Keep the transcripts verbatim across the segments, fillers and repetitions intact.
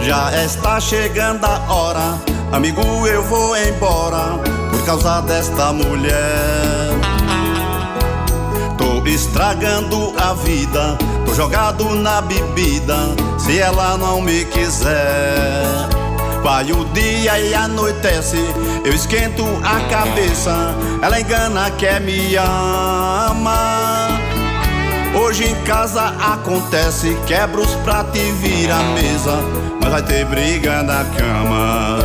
Já está chegando a hora, amigo, eu vou embora por causa desta mulher. Tô estragando a vida, tô jogado na bebida, se ela não me quiser. Vai o dia e anoitece, eu esquento a cabeça, ela engana que me ama. Hoje em casa acontece, quebra os pratos e vira a mesa, mas vai ter briga na cama.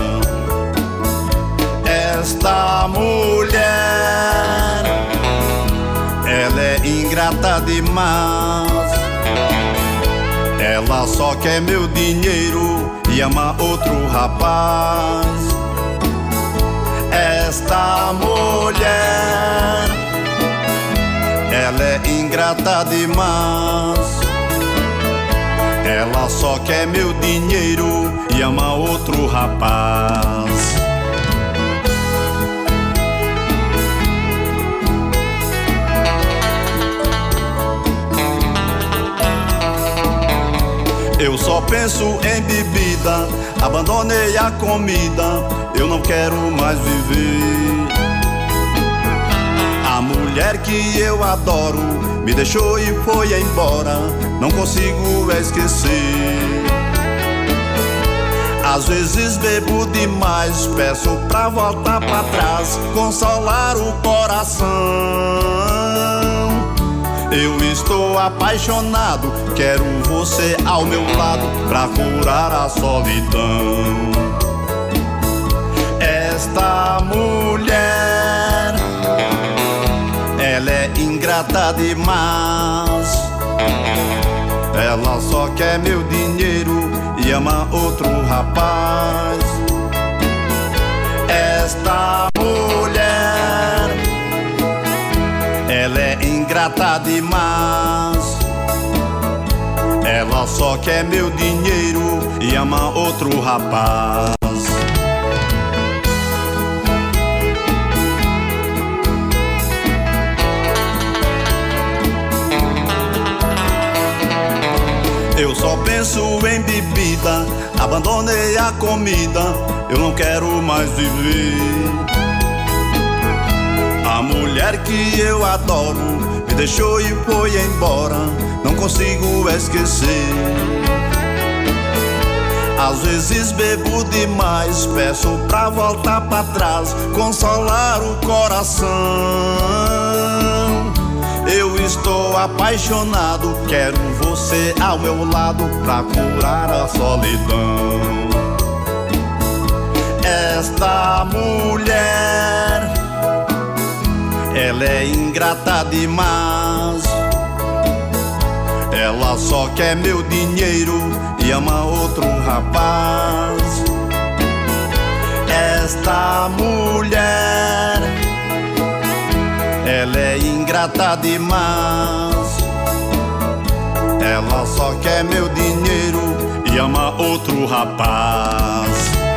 Esta mulher, ela é ingrata demais. Ela só quer meu dinheiro e ama outro rapaz. Esta mulher, ela é ingrata demais. Ela só quer meu dinheiro e ama outro rapaz. Eu só penso em bebida, abandonei a comida, eu não quero mais viver. A mulher que eu adoro me deixou e foi embora, não consigo esquecer. Às vezes bebo demais, peço pra voltar pra trás, consolar o coração. Eu estou apaixonado, quero você ao meu lado pra curar a solidão. Esta mulher, ela é ingrata demais. Ela só quer meu dinheiro e ama outro rapaz. Esta mulher, ela é ingrata demais. Ela só quer meu dinheiro e ama outro rapaz. Eu só penso em bebida, abandonei a comida, eu não quero mais viver. A mulher que eu adoro me deixou e foi embora, não consigo esquecer. Às vezes bebo demais, peço pra voltar pra trás, consolar o coração. Eu estou apaixonado, quero você ao meu lado pra curar a solidão. Esta mulher, ela é ingrata demais. Ela só quer meu dinheiro e ama outro rapaz. Esta mulher, ela é ingrata demais. Ela só quer meu dinheiro e ama outro rapaz.